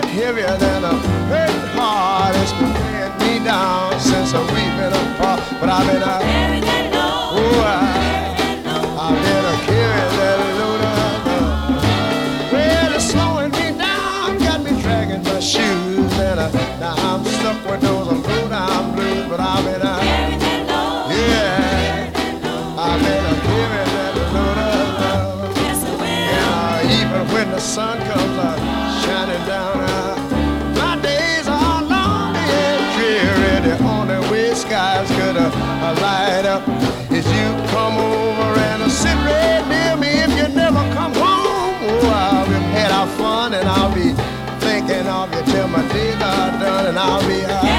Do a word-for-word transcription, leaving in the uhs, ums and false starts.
heavier than a hurting heart. It's been weighing me down since we've been apart. But I've been a, carry that load, oh, I, carry that load. I've been a carrying that load of love. Well, it's slowing me down, got me dragging my shoes, and uh, now I'm stuck with those low down blues. But I've been a, Carry that load, yeah, carry that load. I've been a carrying that load of love. Yes, I will. And uh, even when the sun comes uh, shining down, uh, my days are long and dreary. The only way skies could uh, uh, light up is you come over and uh, sit right near me. If you never come home, oh, I'll be had our fun and I'll be thinking of you till my days are done, and I'll be. Uh,